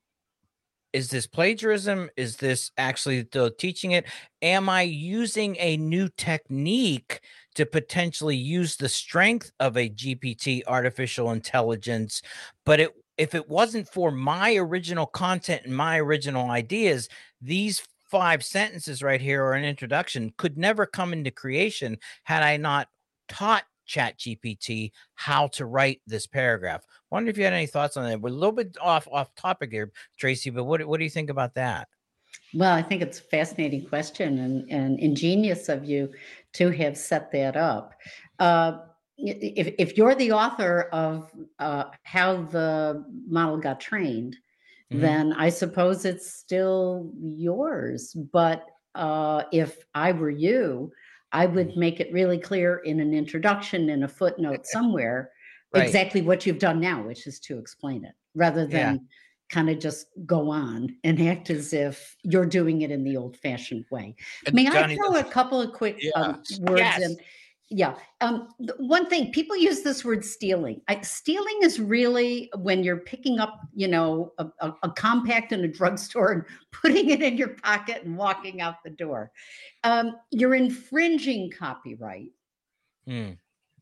is this plagiarism? Is this actually still teaching it? Am I using a new technique to potentially use the strength of a G P T artificial intelligence? But it, if it wasn't for my original content and my original ideas, these five sentences right here or an introduction could never come into creation had I not taught ChatGPT how to write this paragraph. Wonder if you had any thoughts on that. We're a little bit off off topic here, Tracy, but what what do you think about that? Well, I think it's a fascinating question and, and ingenious of you to have set that up. Uh, if, if you're the author of uh, how the model got trained, mm-hmm. then I suppose it's still yours. But uh, if I were you, I would make it really clear in an introduction, in a footnote somewhere, right. exactly what you've done now, which is to explain it, rather than yeah. kind of just go on and act as if you're doing it in the old-fashioned way. And May Johnny, I throw a couple of quick yeah. um, words yes. in? Yeah. Um, one thing, people use this word stealing. I, stealing is really when you're picking up, you know, a, a, a compact in a drugstore and putting it in your pocket and walking out the door. Um, you're infringing copyright. Mm.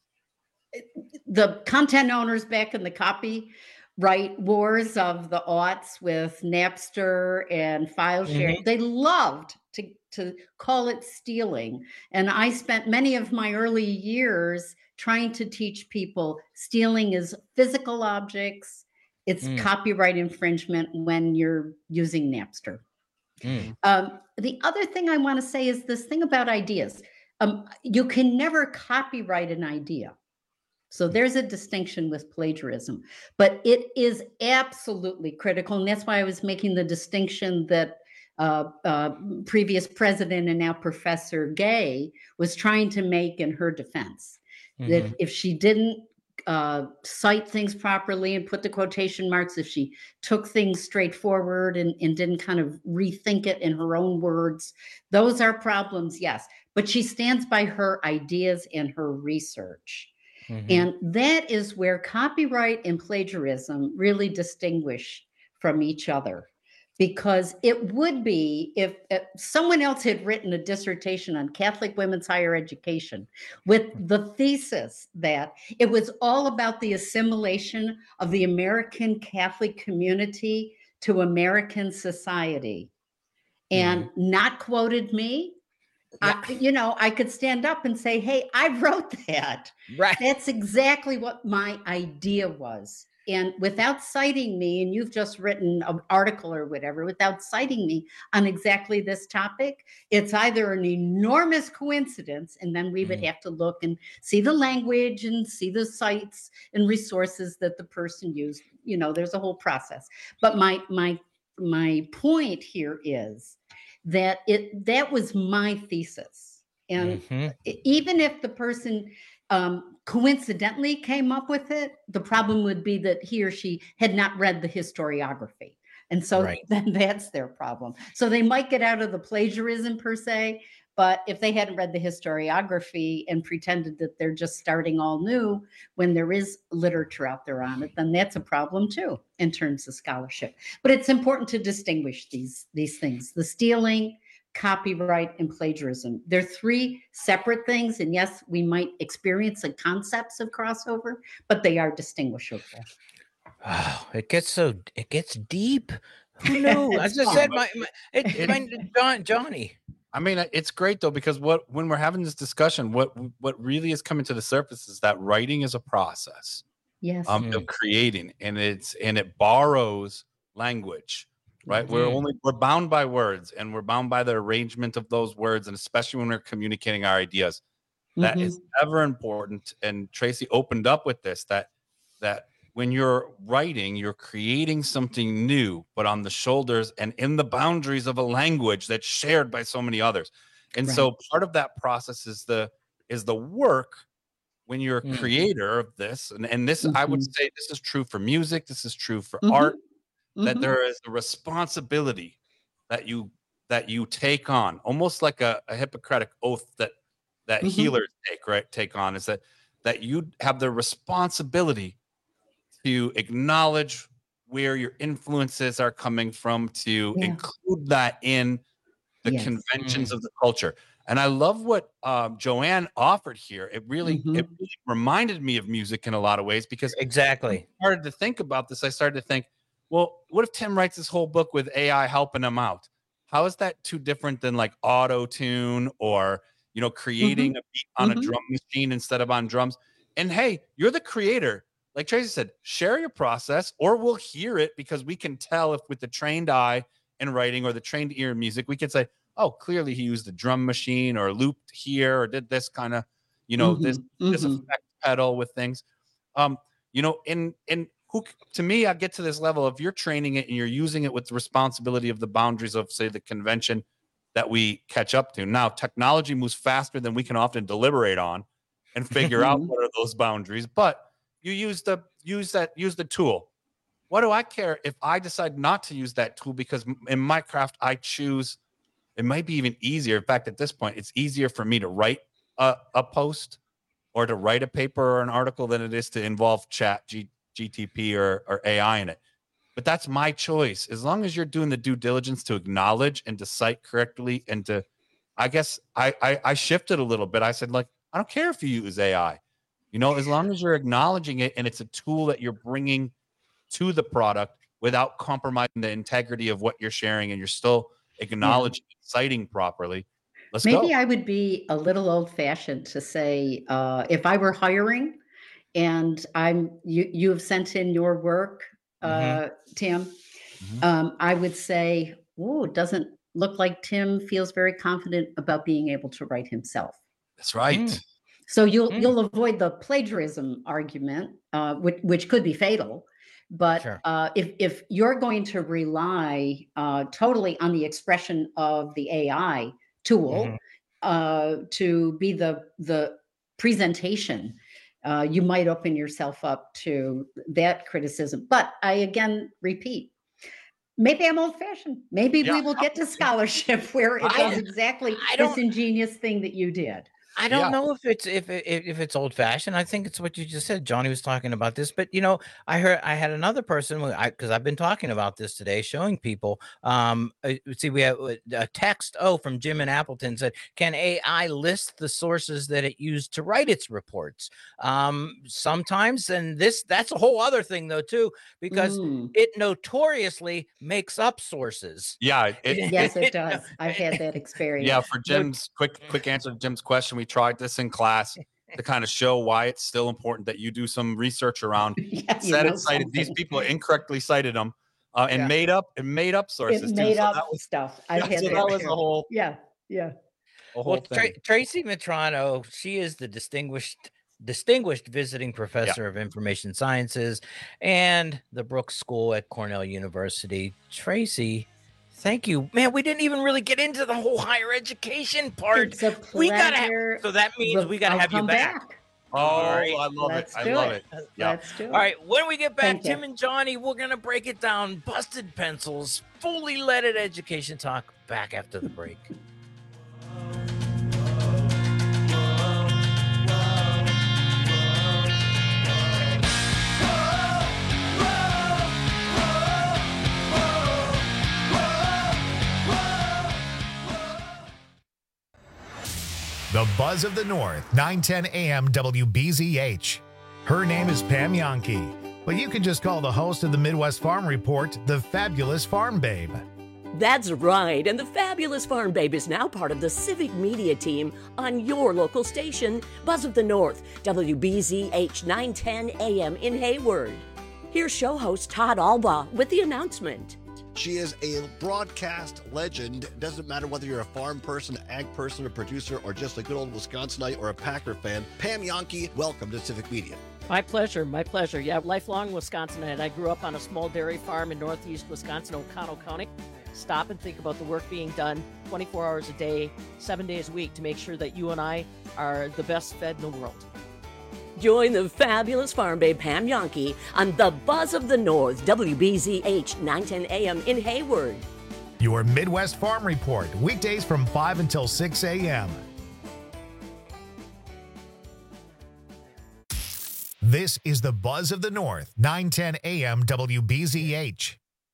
The content owners back in the copyright wars of the aughts with Napster and file share, mm-hmm. they loved to, to call it stealing. And I spent many of my early years trying to teach people stealing is physical objects. It's mm. copyright infringement when you're using Napster. Mm. Um, the other thing I want to say is this thing about ideas. Um, you can never copyright an idea. So there's a distinction with plagiarism, but it is absolutely critical. And that's why I was making the distinction that uh, uh, previous president and now Professor Gay was trying to make in her defense. Mm-hmm. That if she didn't uh, cite things properly and put the quotation marks, if she took things straight forward and, and didn't kind of rethink it in her own words, those are problems, yes. But she stands by her ideas and her research. Mm-hmm. And that is where copyright and plagiarism really distinguish from each other. Because it would be if, if someone else had written a dissertation on Catholic women's higher education with the thesis that it was all about the assimilation of the American Catholic community to American society and mm-hmm. not quoted me, yeah. I, you know, I could stand up and say, hey, I wrote that. Right. That's exactly what my idea was. And without citing me, and you've just written an article or whatever, without citing me on exactly this topic, it's either an enormous coincidence, and then we would mm. have to look and see the language and see the sites and resources that the person used. You know, there's a whole process. But my my my point here is that it that was my thesis. And mm-hmm. even if the person um, coincidentally came up with it, the problem would be that he or she had not read the historiography. And so right. then that's their problem. So they might get out of the plagiarism per se, but if they hadn't read the historiography and pretended that they're just starting all new when there is literature out there on it, then that's a problem too in terms of scholarship. But it's important to distinguish these, these things, the stealing, copyright, and plagiarism. They're three separate things. And yes, we might experience the concepts of crossover, but they are distinguishable. Oh, it gets so, it gets deep. Who knew? As I said, my, my, it, my John, Johnny. I mean, it's great though, because what when we're having this discussion, what what really is coming to the surface is that writing is a process. Yes. Um, of creating, and it's and it borrows language, right? Mm-hmm. We're only we're bound by words, and we're bound by the arrangement of those words, and especially when we're communicating our ideas. That Mm-hmm. is ever important. And Tracy opened up with this that that when you're writing, you're creating something new, but on the shoulders and in the boundaries of a language that's shared by so many others. And Right. so part of that process is the is the work when you're a Mhm. creator of this. And, and this, I would Mhm. say this is true for music, this is true for Mhm. art, that Mhm. there is a responsibility that you that you take on, almost like a, a Hippocratic oath that that Mhm. healers take, right? Take on is that that you have the responsibility to acknowledge where your influences are coming from, to Yeah. include that in the Yes. conventions of the culture. And I love what um, Joanne offered here. It really, Mhm. it really reminded me of music in a lot of ways, because Exactly. I started to think about this. I started to think, well, what if Tim writes this whole book with A I helping him out? How is that too different than like auto tune or, you know, creating a beat on Mhm. a drum machine instead of on drums? And hey, you're the creator. Like Tracy said, share your process, or we'll hear it, because we can tell if with the trained eye in writing or the trained ear in music, we can say, oh, clearly he used a drum machine or looped here or did this kind of, you know, this Mhm. this Mhm. effect pedal with things. Um, you know, in in who to me, I get to this level of you're training it and you're using it with the responsibility of the boundaries of, say, the convention that we catch up to. Now, technology moves faster than we can often deliberate on and figure out what are those boundaries. But you use the use that use the tool. What do I care if I decide not to use that tool? Because m- in my craft, I choose. It might be even easier. In fact, at this point, it's easier for me to write a, a post or to write a paper or an article than it is to involve chat, G, GTP or, or A I in it. But that's my choice. As long as you're doing the due diligence to acknowledge and to cite correctly and to, I guess I, I, I shifted a little bit. I said, like, I don't care if you use A I, you know, as long as you're acknowledging it and it's a tool that you're bringing to the product without compromising the integrity of what you're sharing, and you're still acknowledging and citing properly. Let's Maybe go. I would be a little old fashioned to say, uh, if I were hiring and I'm you you have sent in your work, uh, Tim, um, I would say, oh, it doesn't look like Tim feels very confident about being able to write himself. That's right. So you'll you'll avoid the plagiarism argument, uh, which which could be fatal. But Sure. uh, if if you're going to rely uh, totally on the expression of the A I tool Mhm. uh, to be the the presentation, uh, you might open yourself up to that criticism. But I again repeat, maybe I'm old fashioned. Maybe Yeah. we will get to scholarship where it I- does exactly I this don't- ingenious thing that you did. I don't Yeah. know if it's if it- if, if it's old fashioned. I think it's what you just said. Johnny was talking about this, but you know, I heard I had another person I because I've been talking about this today, showing people. Um, uh, see, we have uh, a text. Oh, from Jim in Appleton said, "Can A I list the sources that it used to write its reports?" Um, sometimes, and this that's a whole other thing though too, because Mm. it notoriously makes up sources. Yeah. It, Yes, it- it does. I've had that experience. yeah. For Jim's quick, quick answer to Jim's question, we tried this in class to kind of show why it's still important that you do some research around. Yeah, you Said know it cited these something. people incorrectly cited them uh, and Yeah. made up and made up sources. It too. made So up that was stuff. I've yeah, had so that, that was too. a whole Yeah, yeah. a whole Well, thing. Tra- Tracy Matrano, she is the distinguished distinguished visiting professor of information sciences and the Brooks School at Cornell University. Tracy, thank you, man. We didn't even really get into the whole higher education part. It's a We gotta have, pleasure. so that means we gotta I'll have you come back. Oh, All right. I love Let's it. I do love it. it. Yeah. Let's do it. All right, when we get back, Thank you. Tim and Johnny, we're gonna break it down. Busted pencils, fully leaded education talk. Back after the break. The Buzz of the North, nine ten a.m. W B Z H. Her name is Pam Yankee. Well, you can just call the host of the Midwest Farm Report the Fabulous Farm Babe. That's right, and the Fabulous Farm Babe is now part of the Civic Media team on your local station, Buzz of the North, W B Z H nine ten A M in Hayward. Here's show host Todd Alba with the announcement. She is a broadcast legend. It doesn't matter whether you're a farm person, ag person, a producer, or just a good old Wisconsinite or a Packer fan. Pam Jahnke, welcome to Civic Media. My pleasure, my pleasure. Yeah, lifelong Wisconsinite. I grew up on a small dairy farm in northeast Wisconsin, Oconto County. Stop and think about the work being done twenty-four hours a day, seven days a week to make sure that you and I are the best fed in the world. Join the Fabulous Farm Babe Pam Jahnke on the Buzz of the North, W B Z H nine ten A M in Hayward. Your Midwest Farm Report, weekdays from five until six A M This is the Buzz of the North, nine ten A M W B Z H.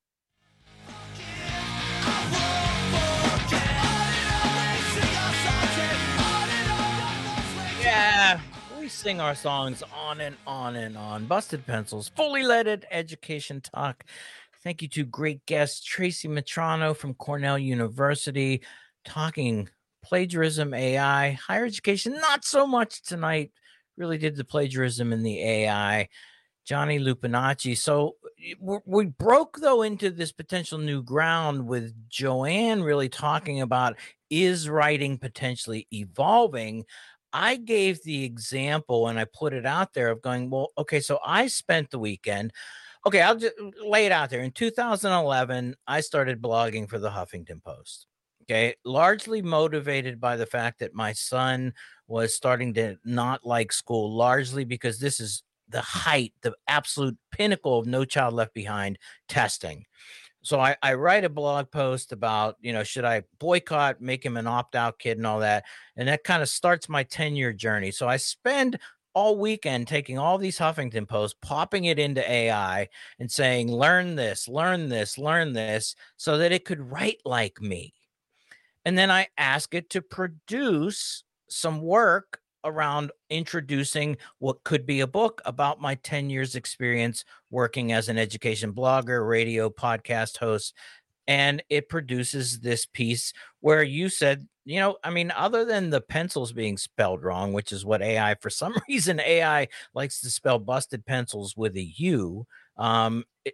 Yeah, we sing our songs on and on and on. Busted Pencils, fully leaded education talk. Thank you to great guest Tracy Mitrano from Cornell University, talking plagiarism, A I, higher education. Not so much tonight. Really did the plagiarism in the A I. Johnny Lupinacci. So we broke, though, into this potential new ground with Joanne really talking about, is writing potentially evolving? I gave the example and I put it out there of going, well, okay, so I spent the weekend. Okay, I'll just lay it out there. In two thousand eleven, I started blogging for the Huffington Post. Okay, largely motivated by the fact that my son was starting to not like school, largely because this is the height, the absolute pinnacle of No Child Left Behind testing. So I, I write a blog post about, you know, should I boycott, make him an opt-out kid and all that. And that kind of starts my ten-year journey. So I spend all weekend taking all these Huffington Posts, popping it into A I and saying, learn this, learn this, learn this, so that it could write like me. And then I ask it to produce some work around introducing what could be a book about my ten years experience working as an education blogger, radio, podcast host. And it produces this piece where you said, you know, I mean, other than the pencils being spelled wrong, which is what A I, for some reason, A I likes to spell busted pencils with a U. Um, it,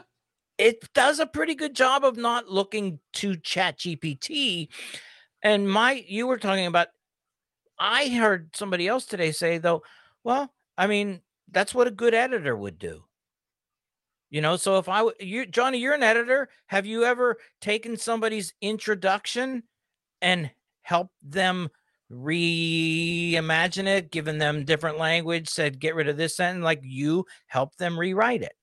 it does a pretty good job of not looking to Chat G P T. And my, you were talking about, I heard somebody else today say, though, well, I mean, that's what a good editor would do. You know, so if I, you, Johnny, you're an editor. Have you ever taken somebody's introduction and helped them reimagine it, given them different language, said, get rid of this sentence, like you helped them rewrite it?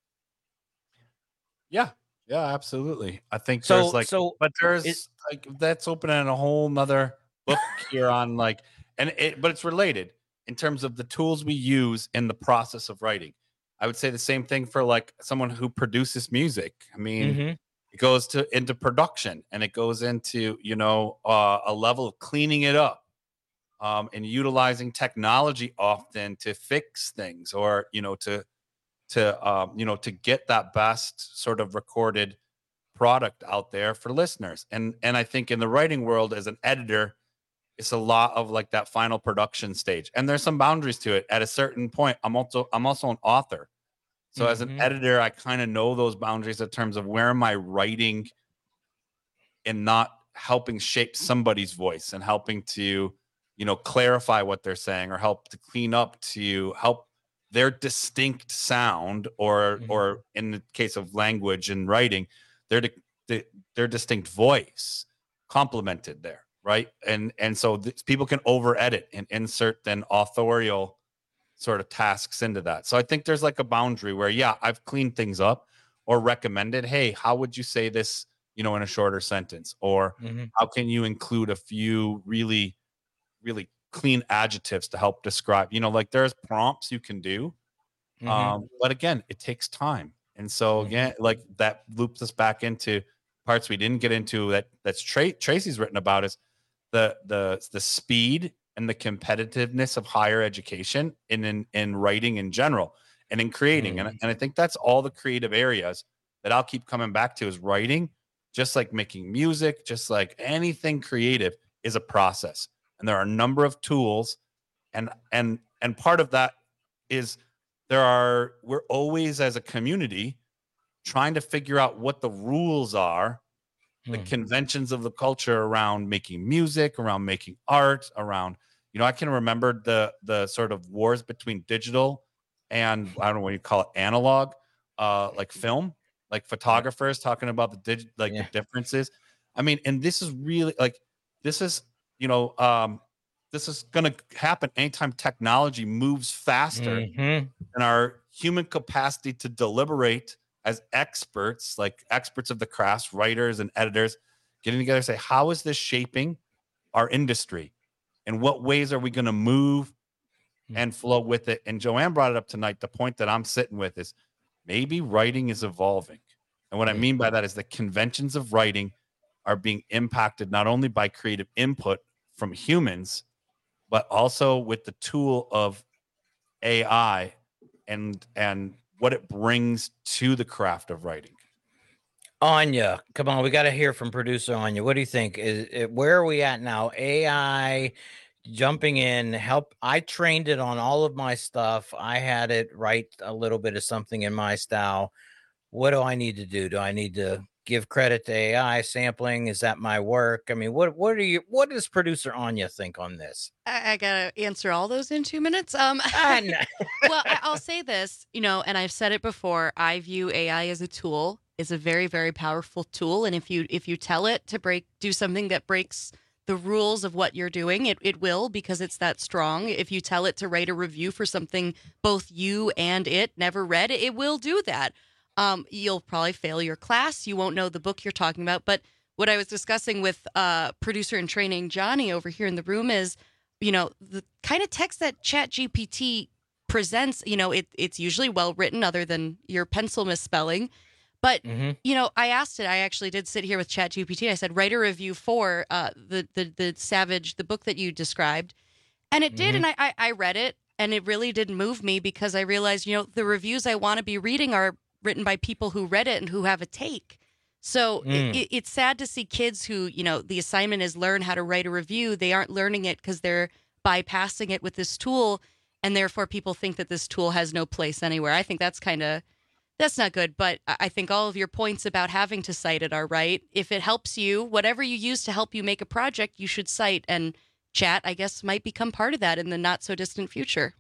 Yeah. Yeah, absolutely. I think So- there's like, so but there's it- like, that's opening a whole nother book here on like, and it, but it's related in terms of the tools we use in the process of writing. I would say the same thing for like someone who produces music. I mean, Mhm. it goes to into production and it goes into, you know, uh, a level of cleaning it up um, and utilizing technology often to fix things or, you know, to, to, um, you know, to get that best sort of recorded product out there for listeners. And, and I think in the writing world as an editor, it's a lot of like that final production stage. And there's some boundaries to it. At a certain point, I'm also, I'm also an author. So as an Mhm. editor, I kind of know those boundaries in terms of where am I writing and not helping shape somebody's voice and helping to, you know, clarify what they're saying or help to clean up to help their distinct sound or, or in the case of language and writing, their, di- their distinct voice complemented there. Right. And, and so th- people can over edit and insert then authorial sort of tasks into that. So I think there's like a boundary where, yeah, I've cleaned things up or recommended, hey, how would you say this, you know, in a shorter sentence? Or Mhm. how can you include a few really, really clean adjectives to help describe, you know, like there's prompts you can do. Mhm. Um, but again, it takes time. And so again, like that loops us back into parts we didn't get into that that's Tra- Tracy's written about is the, the, the speed and the competitiveness of higher education in, in, in writing in general. and in creating. Mm. And, and I think that's all the creative areas that I'll keep coming back to is writing, just like making music, just like anything creative is a process. And there are a number of tools. And, and, and part of that is there are, we're always as a community trying to figure out what the rules are, the hmm. conventions of the culture around making music, around making art, around, you know, I can remember the, the sort of wars between digital and I don't know what you call it, analog, uh, like film, like photographers talking about the dig, like yeah. the differences. I mean, and this is really like, this is, you know, um, this is going to happen anytime technology moves faster mm-hmm. than our human capacity to deliberate as experts, like experts of the crafts, writers and editors, getting together and say, how is this shaping our industry? In what ways are we going to move and flow with it? And Joanne brought it up tonight. The point that I'm sitting with is maybe writing is evolving. And what I mean by that is the conventions of writing are being impacted not only by creative input from humans, but also with the tool of A I and and what it brings to the craft of writing. Anya, come on, we got to hear from producer Anya. What do you think? Is it, where are we at now? A I jumping in, help. I trained it on all of my stuff. I had it write a little bit of something in my style. What do I need to do? Do I need to give credit to A I sampling? Is that my work? I mean, what what are you? What does producer Anya think on this? I, I gotta answer all those in two minutes. Um, well, I, I'll say this, you know, and I've said it before. I view A I as a tool. It's a very, very powerful tool, and if you if you tell it to break, do something that breaks the rules of what you're doing, it it will, because it's that strong. If you tell it to write a review for something both you and it never read, it will do that. Um, you'll probably fail your class. You won't know the book you're talking about. But what I was discussing with uh, producer in training Johnny over here in the room is, you know, the kind of text that ChatGPT presents, you know, it, it's usually well written other than your pencil misspelling. But, mm-hmm. you know, I asked it, I actually did sit here with ChatGPT. I said, write a review for uh, the, the, the Savage, the book that you described. And it did. Mm-hmm. And I, I, I read it, and it really did move me, because I realized, you know, the reviews I want to be reading are written by people who read it and who have a take. So mm. it, it's sad to see kids who, you know, the assignment is learn how to write a review. They aren't learning it because they're bypassing it with this tool, and therefore people think that this tool has no place anywhere. I think that's kind of, that's not good. But I think all of your points about having to cite it are right. If it helps you, whatever you use to help you make a project, you should cite, and chat, I guess, might become part of that in the not so distant future.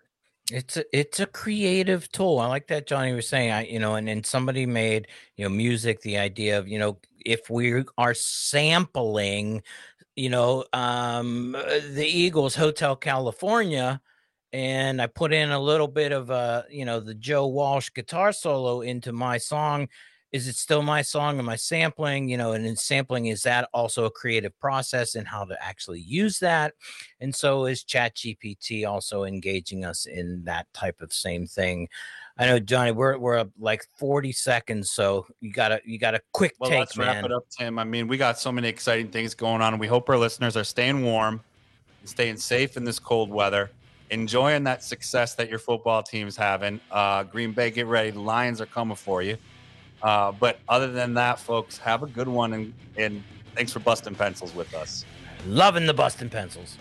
It's a, it's a creative tool. I like that Johnny was saying, I, you know, and then somebody made, you know, music, the idea of, you know, if we are sampling, you know, um, the Eagles Hotel California, and I put in a little bit of, uh, you know, the Joe Walsh guitar solo into my song, is it still my song? Am I sampling? You know, and in sampling, is that also a creative process in how to actually use that? And so is ChatGPT also engaging us in that type of same thing? I know, Johnny, we're we're up like forty seconds, so you gotta you got a quick well, take, let's man. wrap it up, Tim. I mean, we got so many exciting things going on, and we hope our listeners are staying warm and staying safe in this cold weather, enjoying that success that your football team's having. Uh, Green Bay, get ready. The Lions are coming for you. Uh, but other than that, folks, have a good one, and, and thanks for busting pencils with us. Loving the busting pencils.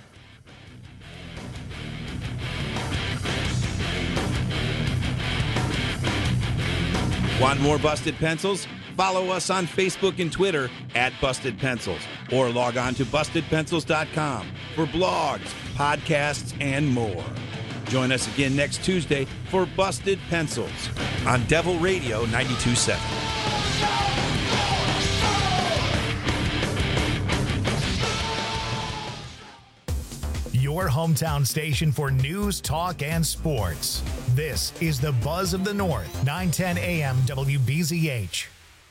Want more Busted Pencils? Follow us on Facebook and Twitter at Busted Pencils, or log on to busted pencils dot com for blogs, podcasts, and more. Join us again next Tuesday for Busted Pencils on Devil Radio ninety-two point seven. Your hometown station for news, talk, and sports. This is the Buzz of the North, nine ten A M W B Z H.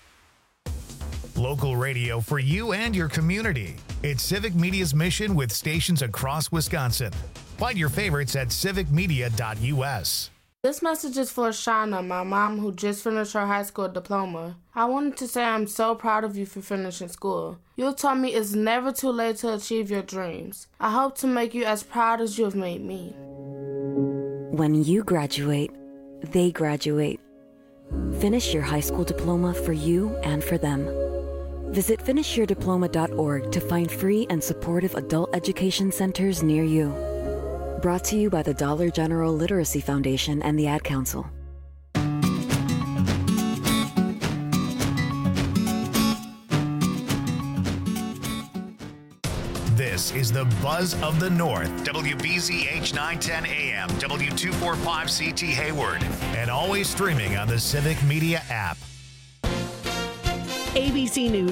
Local radio for you and your community. It's Civic Media's mission with stations across Wisconsin. Find your favorites at civic media dot U S. This message is for Shauna, my mom, who just finished her high school diploma. I wanted to say I'm so proud of you for finishing school. You taught me it's never too late to achieve your dreams. I hope to make you as proud as you have made me. When you graduate, they graduate. Finish your high school diploma for you and for them. Visit finish your diploma dot org to find free and supportive adult education centers near you. Brought to you by the Dollar General Literacy Foundation and the Ad Council. This is the Buzz of the North, W B Z H nine ten A M, W two forty-five C T Hayward, and always streaming on the Civic Media app. A B C News.